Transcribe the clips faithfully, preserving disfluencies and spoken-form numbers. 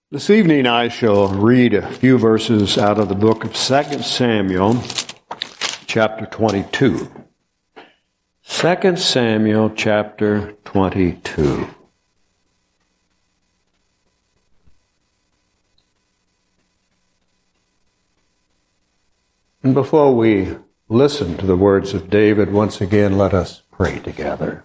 This evening I shall read a few verses out of the book of Second Samuel, chapter twenty-two. Second Samuel, chapter twenty-two. And before we listen to the words of David, once again let us pray together.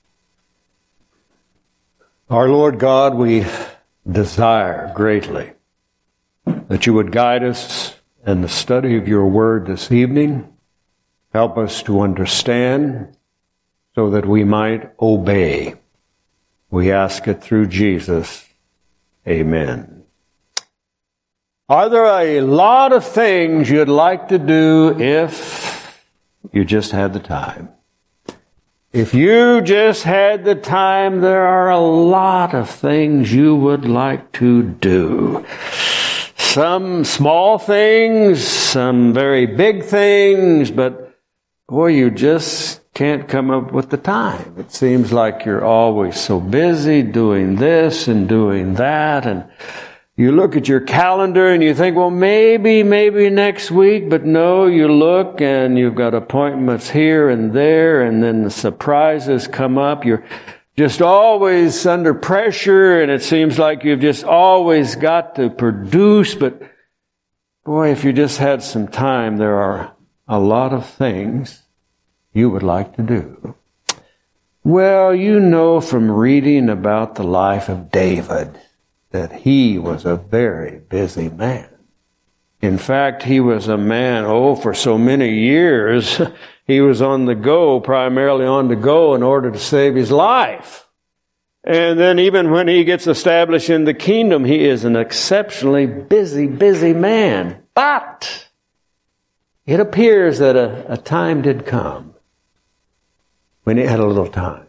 Our Lord God, we desire greatly that you would guide us in the study of your word this evening. Help us to understand so that we might obey. We ask it through Jesus. Amen. Are there a lot of things you'd like to do if you just had the time? If you just had the time, there are a lot of things you would like to do. Some small things, some very big things, but boy, you just can't come up with the time. It seems like you're always so busy doing this and doing that, and you look at your calendar and you think, well, maybe, maybe next week. But no, you look and you've got appointments here and there, and then the surprises come up. You're just always under pressure, and it seems like you've just always got to produce. But boy, if you just had some time, there are a lot of things you would like to do. Well, you know from reading about the life of David that he was a very busy man. In fact, he was a man, oh, for so many years, he was on the go, primarily on the go in order to save his life. And then even when he gets established in the kingdom, he is an exceptionally busy, busy man. But it appears that a, a time did come when he had a little time.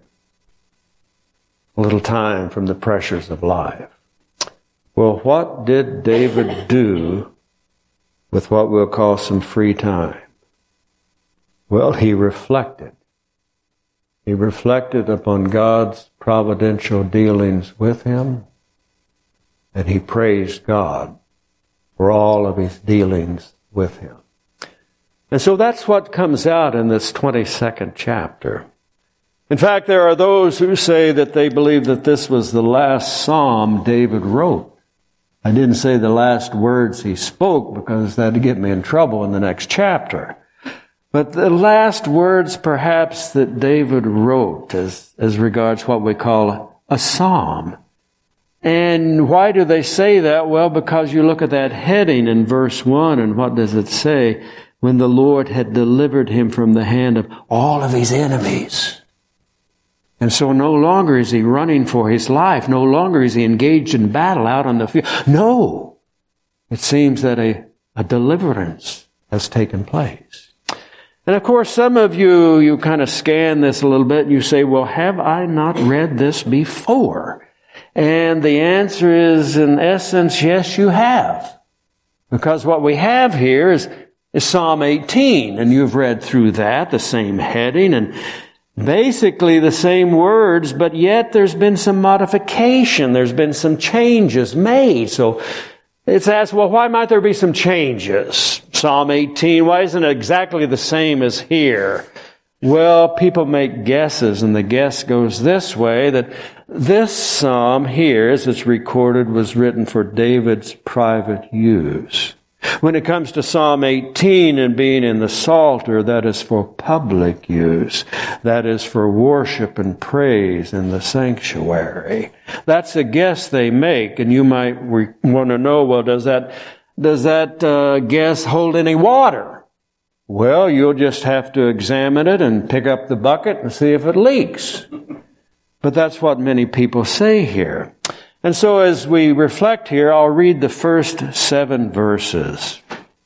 A little time from the pressures of life. Well, what did David do with what we'll call some free time? Well, he reflected. He reflected upon God's providential dealings with him, and he praised God for all of his dealings with him. And so that's what comes out in this twenty-second chapter. In fact, there are those who say that they believe that this was the last psalm David wrote. I didn't say the last words he spoke because that'd get me in trouble in the next chapter. But the last words perhaps that David wrote as, as regards what we call a psalm. And why do they say that? Well, because you look at that heading in verse one, and what does it say? When the Lord had delivered him from the hand of all of his enemies. And so no longer is he running for his life. No longer is he engaged in battle out on the field. No. It seems that a, a deliverance has taken place. And of course, some of you, you kind of scan this a little bit and you say, well, have I not read this before? And the answer is, in essence, yes, you have. Because what we have here is, is Psalm eighteen. And you've read through that, the same heading, and basically the same words, but yet there's been some modification. There's been some changes made. So it's asked, well, why might there be some changes? Psalm eighteen, why isn't it exactly the same as here? Well, people make guesses, and the guess goes this way, that this psalm here, as it's recorded, was written for David's private use. When it comes to Psalm eighteen and being in the Psalter, that is for public use. That is for worship and praise in the sanctuary. That's a guess they make, and you might re- want to know, well, does that, does that uh, guess hold any water? Well, you'll just have to examine it and pick up the bucket and see if it leaks. But that's what many people say here. And so as we reflect here, I'll read the first seven verses.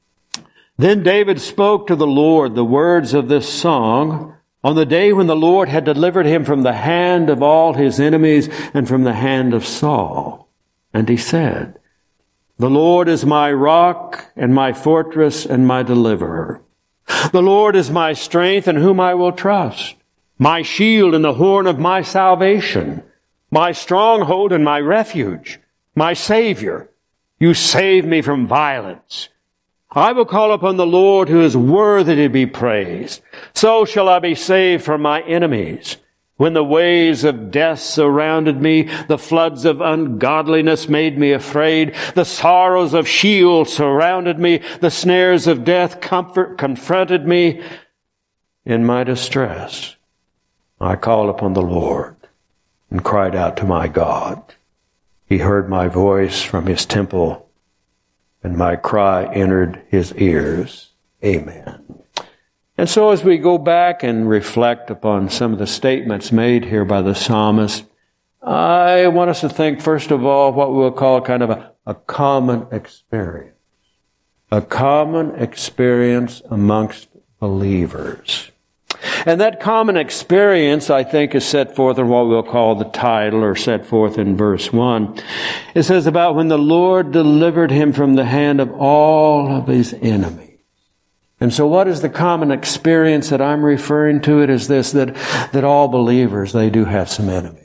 Then David spoke to the Lord the words of this song on the day when the Lord had delivered him from the hand of all his enemies and from the hand of Saul. And he said, the Lord is my rock and my fortress and my deliverer. The Lord is my strength in whom I will trust, my shield and the horn of my salvation. My stronghold and my refuge, my Savior, You save me from violence. I will call upon the Lord who is worthy to be praised. So shall I be saved from my enemies. When the waves of death surrounded me, the floods of ungodliness made me afraid. The sorrows of Sheol surrounded me. The snares of death comfort confronted me. In my distress, I called upon the Lord and cried out to my God. He heard my voice from his temple, and my cry entered his ears. Amen. And so as we go back and reflect upon some of the statements made here by the psalmist, I want us to think, first of all, what we'll call kind of a, a common experience. A common experience amongst believers. And that common experience, I think, is set forth in what we'll call the title, or set forth in verse one. It says about when the Lord delivered him from the hand of all of his enemies. And so what is the common experience that I'm referring to? It is this, that, that all believers, they do have some enemies.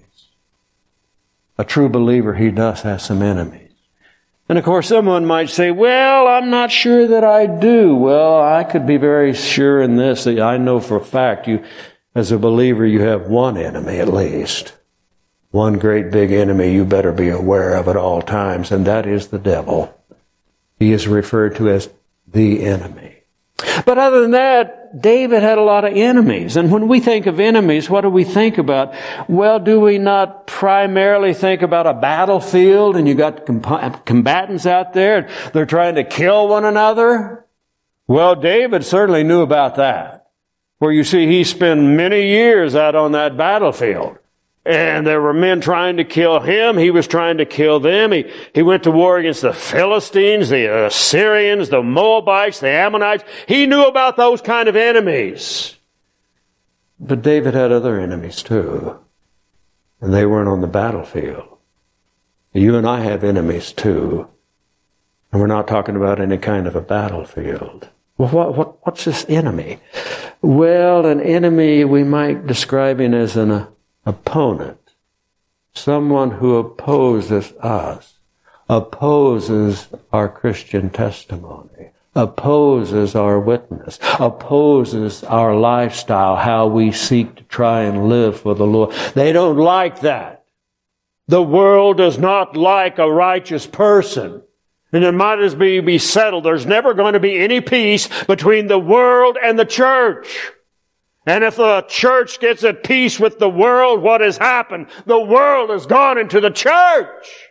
A true believer, he does have some enemies. And of course, someone might say, well, I'm not sure that I do. Well, I could be very sure in this, that I know for a fact you, as a believer, you have one enemy at least. One great big enemy you better be aware of at all times, and that is the devil. He is referred to as the enemy. But other than that, David had a lot of enemies. And when we think of enemies, what do we think about? Well, do we not primarily think about a battlefield and you got combatants out there and they're trying to kill one another? Well, David certainly knew about that. Where you see he spent many years out on that battlefield. And there were men trying to kill him. He was trying to kill them. He, he went to war against the Philistines, the Assyrians, the Moabites, the Ammonites. He knew about those kind of enemies. But David had other enemies too. And they weren't on the battlefield. You and I have enemies too. And we're not talking about any kind of a battlefield. Well, what, what, what's this enemy? Well, an enemy we might describe him as an opponent, someone who opposes us, opposes our Christian testimony, opposes our witness, opposes our lifestyle, how we seek to try and live for the Lord. They don't like that. The world does not like a righteous person. And it might as well be settled. There's never going to be any peace between the world and the church. And if the church gets at peace with the world, what has happened? The world has gone into the church.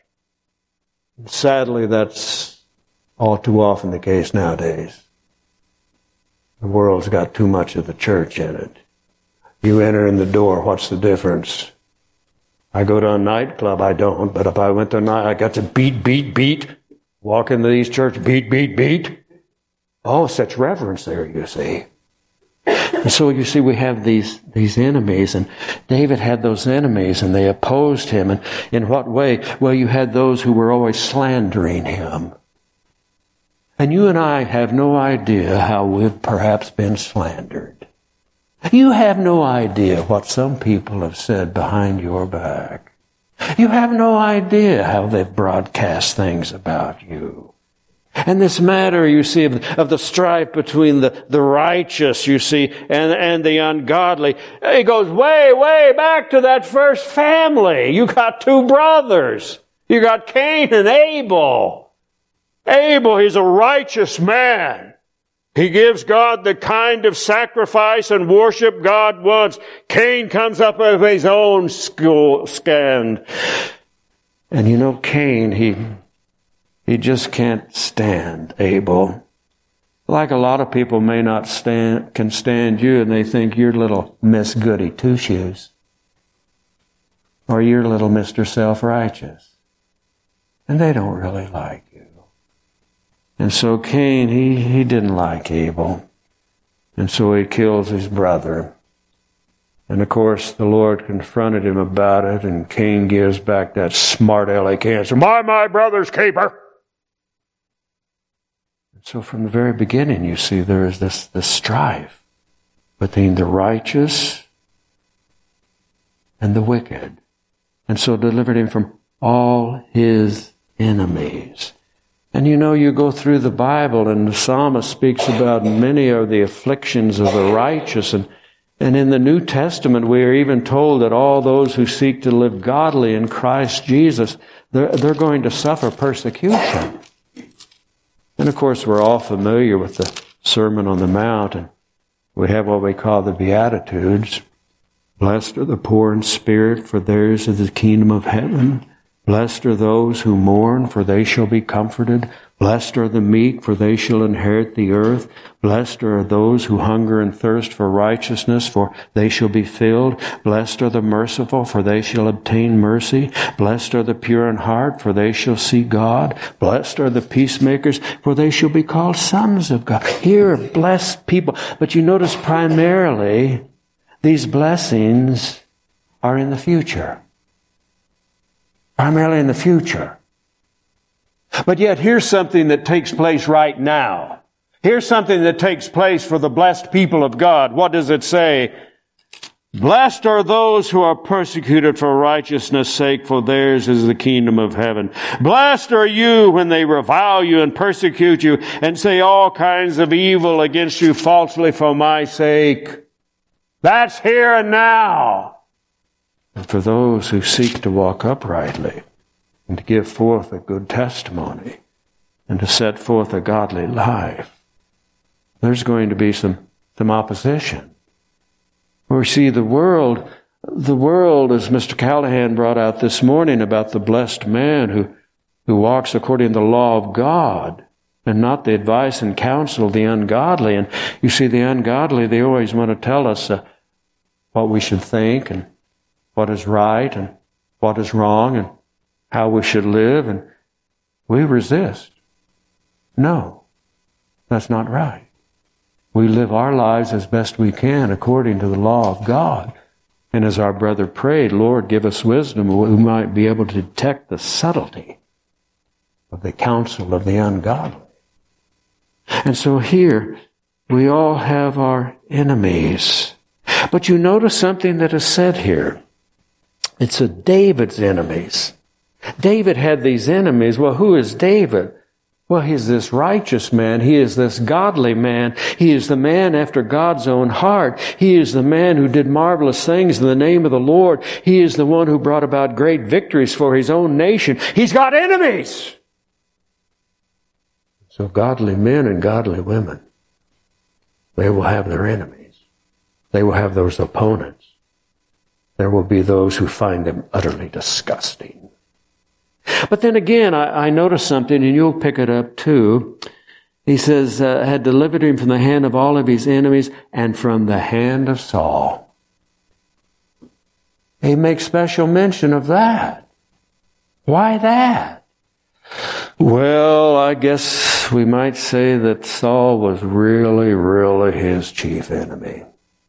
Sadly, that's all too often the case nowadays. The world's got too much of the church in it. You enter in the door, what's the difference? I go to a nightclub, I don't, but if I went to a night, I got to beat, beat, beat, walk into these churches, beat, beat, beat. Oh, such reverence there, you see. And so you see we have these, these enemies, and David had those enemies, and they opposed him. And in what way? Well, you had those who were always slandering him. And you and I have no idea how we've perhaps been slandered. You have no idea what some people have said behind your back. You have no idea how they've broadcast things about you. And this matter, you see, of, of the strife between the, the righteous, you see, and, and the ungodly, it goes way, way back to that first family. You got two brothers. You got Cain and Abel. Abel, he's a righteous man. He gives God the kind of sacrifice and worship God wants. Cain comes up with his own school stand. And you know, Cain, he... He just can't stand Abel. Like a lot of people may not stand, can stand you, and they think you're little Miss Goody Two-Shoes. Or you're little Mister Self-Righteous. And they don't really like you. And so Cain, he, he didn't like Abel. And so he kills his brother. And of course, the Lord confronted him about it, and Cain gives back that smart aleck answer, "My, my brother's keeper." So from the very beginning, you see, there is this, this strife between the righteous and the wicked. And so delivered him from all his enemies. And you know, you go through the Bible and the psalmist speaks about many are the afflictions of the righteous. And, and in the New Testament, we are even told that all those who seek to live godly in Christ Jesus, they're, they're going to suffer persecution. And of course, we're all familiar with the Sermon on the Mount, and we have what we call the Beatitudes. Blessed are the poor in spirit, for theirs is the kingdom of heaven. Blessed are those who mourn, for they shall be comforted. Blessed are the meek, for they shall inherit the earth. Blessed are those who hunger and thirst for righteousness, for they shall be filled. Blessed are the merciful, for they shall obtain mercy. Blessed are the pure in heart, for they shall see God. Blessed are the peacemakers, for they shall be called sons of God. Here are blessed people. But you notice primarily, these blessings are in the future. Primarily in the future. But yet here's something that takes place right now. Here's something that takes place for the blessed people of God. What does it say? Blessed are those who are persecuted for righteousness' sake, for theirs is the kingdom of heaven. Blessed are you when they revile you and persecute you and say all kinds of evil against you falsely for my sake. That's here and now. And for those who seek to walk uprightly and to give forth a good testimony and to set forth a godly life, there's going to be some, some opposition. We see the world, the world, as Mister Callahan brought out this morning about the blessed man who, who walks according to the law of God and not the advice and counsel of the ungodly. And you see, the ungodly, they always want to tell us uh, what we should think and what is right and what is wrong and how we should live, and we resist. No, that's not right. We live our lives as best we can according to the law of God. And as our brother prayed, Lord, give us wisdom, we might be able to detect the subtlety of the counsel of the ungodly. And so here, we all have our enemies. But you notice something that is said here. It's a David's enemies. David had these enemies. Well, who is David? Well, he's this righteous man. He is this godly man. He is the man after God's own heart. He is the man who did marvelous things in the name of the Lord. He is the one who brought about great victories for his own nation. He's got enemies. So godly men and godly women, they will have their enemies. They will have those opponents. There will be those who find them utterly disgusting. But then again, I, I noticed something, and you'll pick it up too. He says, uh, had delivered him from the hand of all of his enemies and from the hand of Saul. He makes special mention of that. Why that? Well, I guess we might say that Saul was really, really his chief enemy.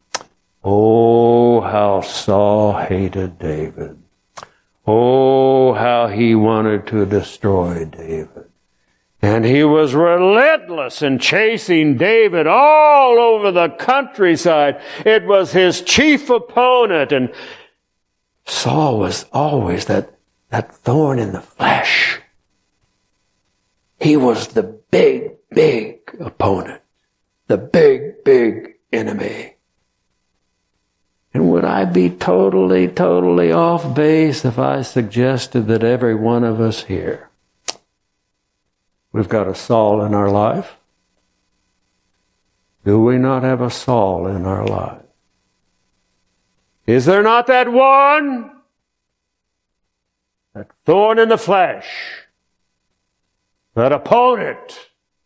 Oh, how Saul hated David. Oh, how he wanted to destroy David. And he was relentless in chasing David all over the countryside. It was his chief opponent. And Saul was always that, that thorn in the flesh. He was the big, big opponent. The big, big enemy. And would I be totally, totally off base if I suggested that every one of us here, we've got a Saul in our life? Do we not have a Saul in our life? Is there not that one? That thorn in the flesh. That opponent.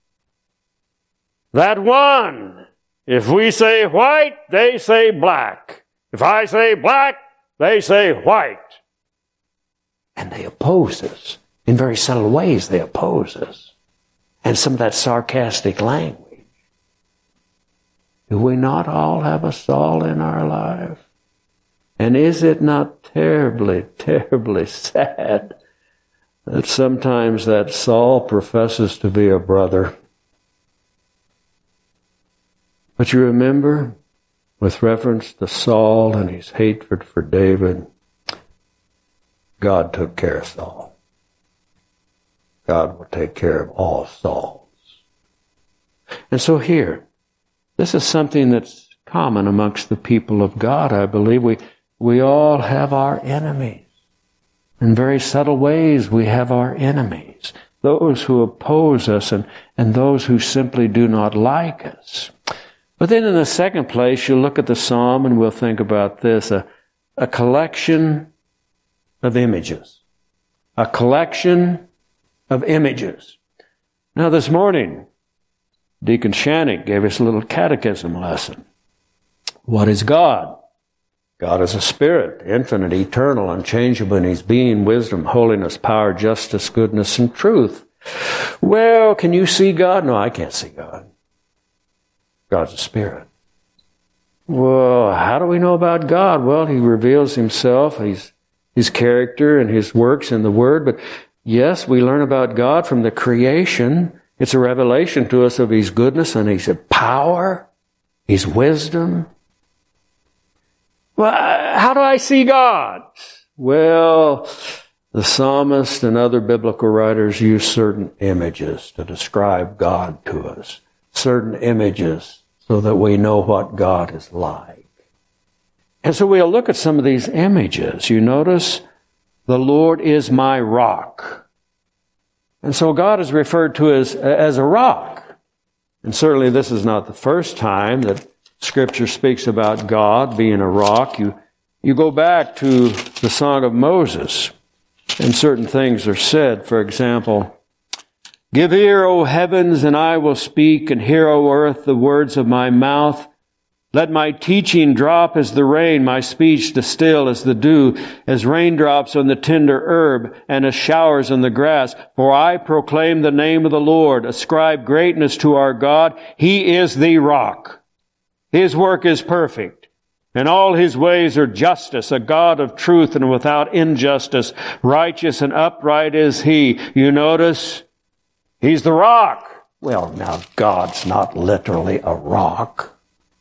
That one. If we say white, they say black. If I say black, they say white. And they oppose us. In very subtle ways, they oppose us. And some of that sarcastic language. Do we not all have a Saul in our life? And is it not terribly, terribly sad that sometimes that Saul professes to be a brother? But you remember, with reference to Saul and his hatred for David, God took care of Saul. God will take care of all souls. And so here, this is something that's common amongst the people of God, I believe. We, we all have our enemies. In very subtle ways, we have our enemies. Those who oppose us and, and those who simply do not like us. But then in the second place, you look at the psalm and we'll think about this, a, a collection of images. A collection of images. Now this morning, Deacon Shannick gave us a little catechism lesson. What is God? God is a spirit, infinite, eternal, unchangeable in his being, wisdom, holiness, power, justice, goodness, and truth. Well, can you see God? No, I can't see God. God's a spirit. Well, how do we know about God? Well, he reveals himself, his, his character and his works in the Word. But yes, we learn about God from the creation. It's a revelation to us of his goodness and his power, his wisdom. Well, how do I see God? Well, the psalmist and other biblical writers use certain images to describe God to us. Certain images so that we know what God is like. And so we'll look at some of these images. You notice, the Lord is my rock. And so God is referred to as, as a rock. And certainly this is not the first time that Scripture speaks about God being a rock. You, you go back to the Song of Moses, and certain things are said. For example, give ear, O heavens, and I will speak, and hear, O earth, the words of my mouth. Let my teaching drop as the rain, my speech distill as the dew, as raindrops on the tender herb, and as showers on the grass. For I proclaim the name of the Lord, ascribe greatness to our God. He is the rock. His work is perfect, and all his ways are justice, a God of truth and without injustice. Righteous and upright is he. You notice, he's the rock. Well, now, God's not literally a rock.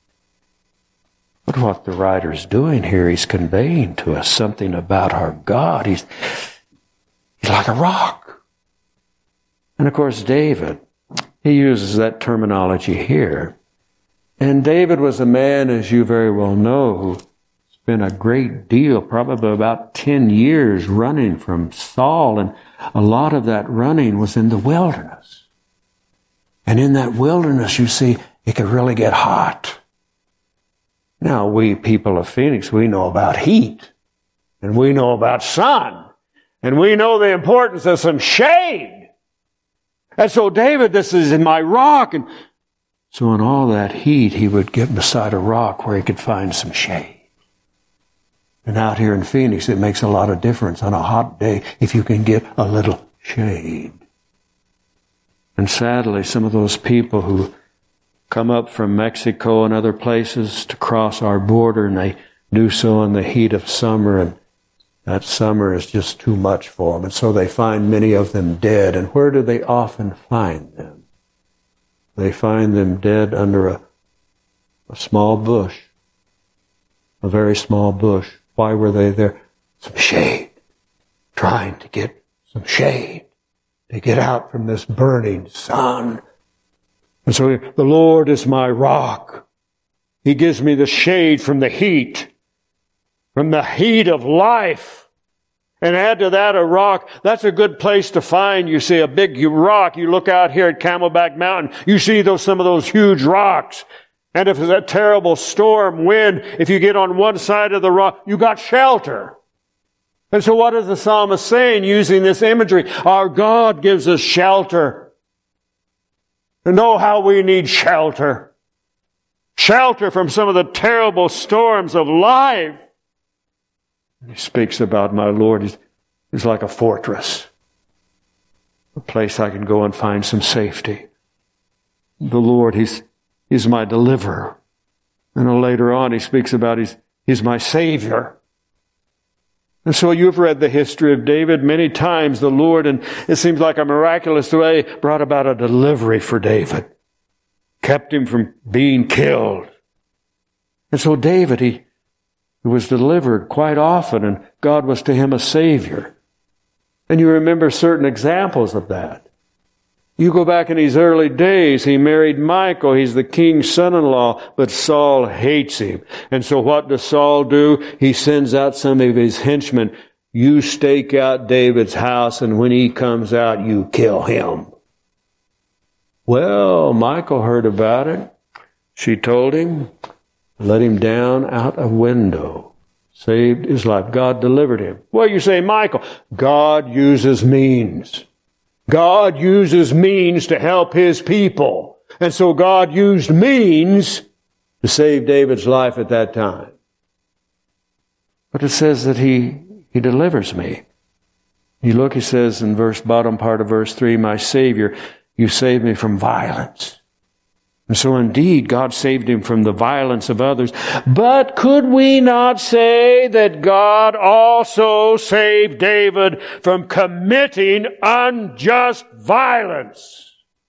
But what the writer's doing here, he's conveying to us something about our God. He's, he's like a rock. And of course, David, he uses that terminology here. And David was a man, as you very well know, who spent a great deal, probably about ten years running from Saul. And a lot of that running was in the wilderness. And in that wilderness, you see, it could really get hot. Now, we people of Phoenix, we know about heat. And we know about sun. And we know the importance of some shade. And so David, this is in my rock. And so in all that heat, he would get beside a rock where he could find some shade. And out here in Phoenix, it makes a lot of difference on a hot day if you can get a little shade. And sadly, some of those people who come up from Mexico and other places to cross our border, and they do so in the heat of summer, and that summer is just too much for them. And so they find many of them dead. And where do they often find them? They find them dead under a, a small bush, a very small bush. Why were they there? Some shade, trying to get some shade, to get out from this burning sun. And so the Lord is my rock. He gives me the shade from the heat, from the heat of life. And add to that a rock. That's a good place to find, you see, a big rock. You look out here at Camelback Mountain, you see those some of those huge rocks. And if there's a terrible storm, wind, if you get on one side of the rock, you got shelter. And so what is the psalmist saying using this imagery? Our God gives us shelter. And know how we need shelter. Shelter from some of the terrible storms of life. He speaks about my Lord. He's, he's like a fortress, a place I can go and find some safety. The Lord, He's, he's my deliverer. And later on, he speaks about he's, he's my Savior. And so you've read the history of David many times. The Lord, and it seems like a miraculous way, brought about a delivery for David. Kept him from being killed. And so David, he He was delivered quite often, and God was to him a Savior. And you remember certain examples of that. You go back in his early days, he married Michal. He's the king's son-in-law, but Saul hates him. And so what does Saul do? He sends out some of his henchmen. You stake out David's house, and when he comes out, you kill him. Well, Michal heard about it. She told him, let him down out a window. Saved his life. God delivered him. Well, you say, Michal, God uses means. God uses means to help his people. And so God used means to save David's life at that time. But it says that he, he delivers me. You look, he says in verse, bottom part of verse three, my Savior, you saved me from violence. And so indeed, God saved him from the violence of others. But could we not say that God also saved David from committing unjust violence?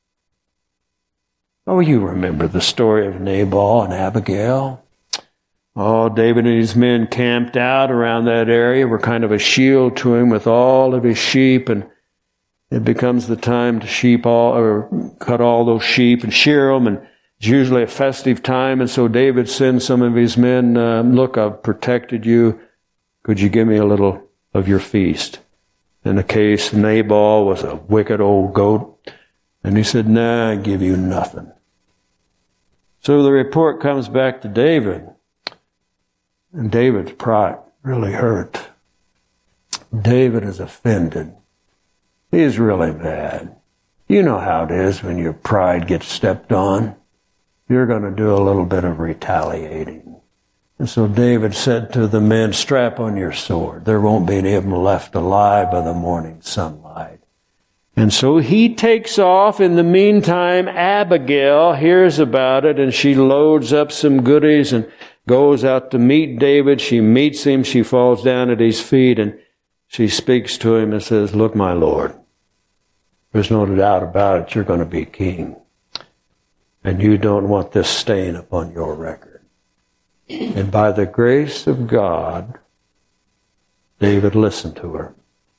Oh, you remember the story of Nabal and Abigail. Oh, David and his men camped out around that area, were kind of a shield to him with all of his sheep, and it becomes the time to sheep all, or cut all those sheep and shear them, and it's usually a festive time, and so David sends some of his men, uh, look, I've protected you. Could you give me a little of your feast? In the case, Nabal was a wicked old goat, and he said, nah, I give you nothing. So the report comes back to David, and David's pride really hurt. David is offended. He's really mad. You know how it is when your pride gets stepped on. You're going to do a little bit of retaliating. And so David said to the men, strap on your sword. There won't be any of them left alive by the morning sunlight. And so he takes off. In the meantime, Abigail hears about it, and she loads up some goodies and goes out to meet David. She meets him. She falls down at his feet, and she speaks to him and says, look, my Lord, there's no doubt about it. You're going to be king. And you don't want this stain upon your record. And by the grace of God, David listened to her.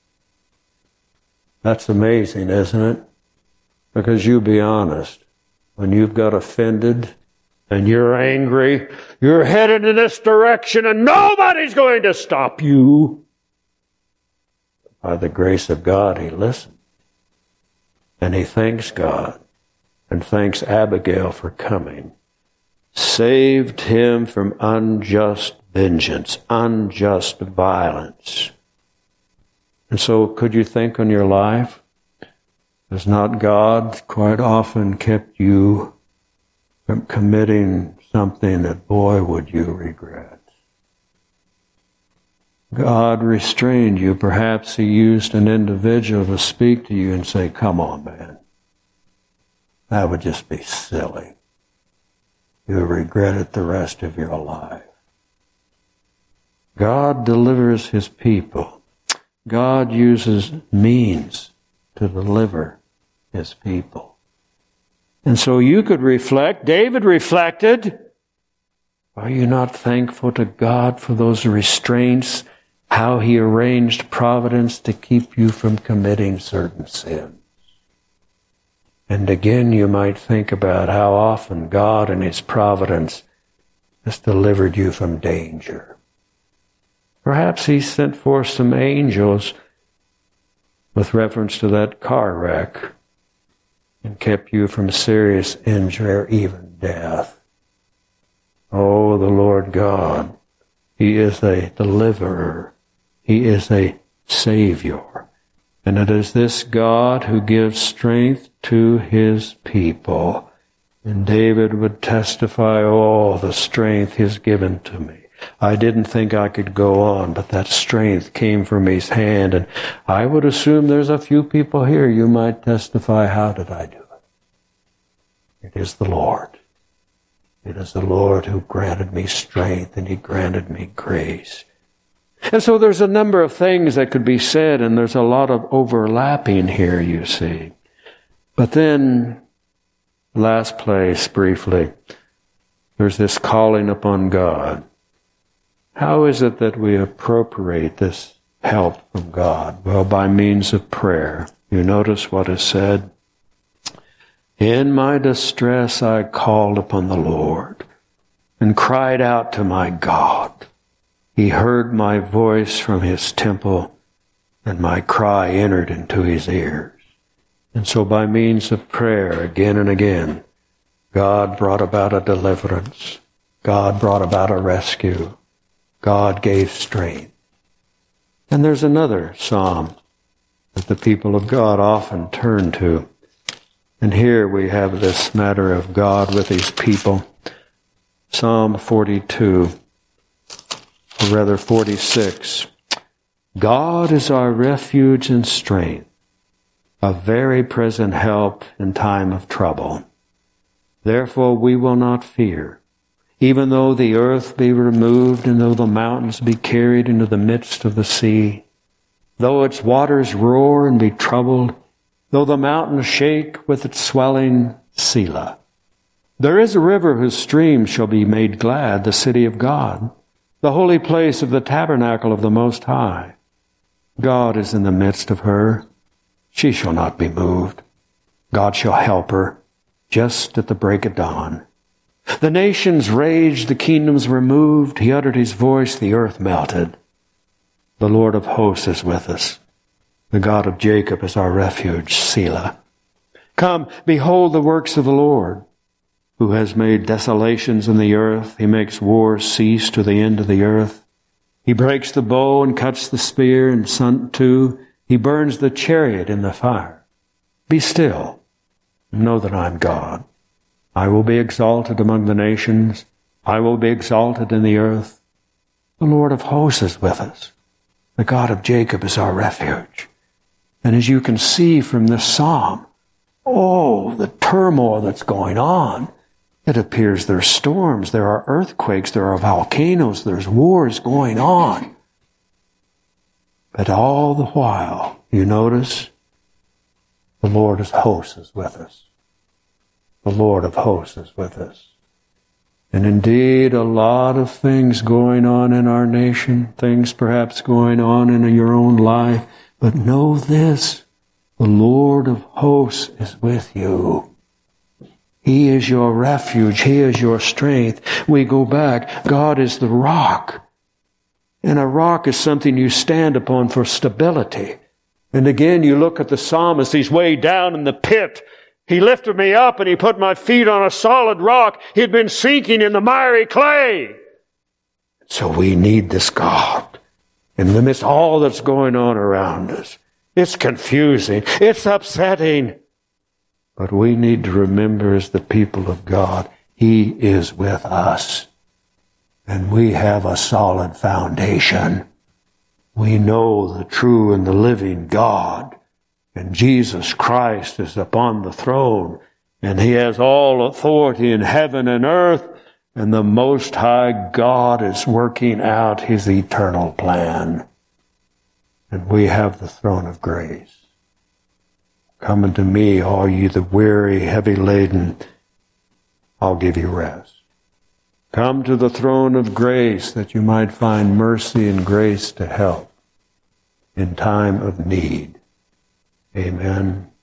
That's amazing, isn't it? Because you be honest, when you've got offended and you're angry, you're headed in this direction and nobody's going to stop you. By the grace of God, he listened. And he thanks God and thanks Abigail for coming. Saved him from unjust vengeance, unjust violence. And so could you think on your life, has not God quite often kept you from committing something that, boy, would you regret? God restrained you. Perhaps he used an individual to speak to you and say, come on, man. That would just be silly. You'll regret it the rest of your life. God delivers his people. God uses means to deliver his people. And so you could reflect, David reflected, are you not thankful to God for those restraints, how he arranged providence to keep you from committing certain sins? And again, you might think about how often God in his providence has delivered you from danger. Perhaps he sent forth some angels with reference to that car wreck and kept you from serious injury or even death. Oh, the Lord God, he is a deliverer. He is a Savior. And it is this God who gives strength to his people. And David would testify, oh, the strength he's given to me. I didn't think I could go on, but that strength came from his hand. And I would assume there's a few people here you might testify, how did I do it? It is the Lord. It is the Lord who granted me strength, and he granted me grace. And so there's a number of things that could be said, and there's a lot of overlapping here, you see. But then, last place, briefly, there's this calling upon God. How is it that we appropriate this help from God? Well, by means of prayer. You notice what is said? In my distress I called upon the Lord and cried out to my God. He heard my voice from his temple, and my cry entered into his ears. And so by means of prayer, again and again, God brought about a deliverance. God brought about a rescue. God gave strength. And there's another psalm that the people of God often turn to. And here we have this matter of God with his people. Psalm forty-two, or rather forty-six. God is our refuge and strength, a very present help in time of trouble. Therefore we will not fear, even though the earth be removed, and though the mountains be carried into the midst of the sea, though its waters roar and be troubled, though the mountains shake with its swelling, Selah. There is a river whose streams shall be made glad, the city of God, the holy place of the tabernacle of the Most High. God is in the midst of her. She shall not be moved. God shall help her just at the break of dawn. The nations raged, the kingdoms were moved. He uttered his voice, the earth melted. The Lord of hosts is with us. The God of Jacob is our refuge, Selah. Come, behold the works of the Lord, who has made desolations in the earth. He makes wars cease to the end of the earth. He breaks the bow and cuts the spear in sun two. He burns the chariot in the fire. Be still, and know that I am God. I will be exalted among the nations. I will be exalted in the earth. The Lord of hosts is with us. The God of Jacob is our refuge. And as you can see from this psalm, oh, the turmoil that's going on. It appears there's storms, there are earthquakes, there are volcanoes, there's wars going on. But all the while, you notice, the Lord of hosts is with us. The Lord of hosts is with us. And indeed, a lot of things going on in our nation, things perhaps going on in your own life, but know this, the Lord of hosts is with you. He is your refuge. He is your strength. We go back. God is the rock. And a rock is something you stand upon for stability. And again, you look at the psalmist. He's way down in the pit. He lifted me up and he put my feet on a solid rock. He'd been sinking in the miry clay. So we need this God. In the midst of all that's going on around us. It's confusing. It's upsetting. But we need to remember as the people of God, He is with us. And we have a solid foundation. We know the true and the living God. And Jesus Christ is upon the throne. And He has all authority in heaven and earth. And the Most High God is working out His eternal plan. And we have the throne of grace. Come unto me, all ye the weary, heavy laden, I'll give you rest. Come to the throne of grace that you might find mercy and grace to help in time of need. Amen.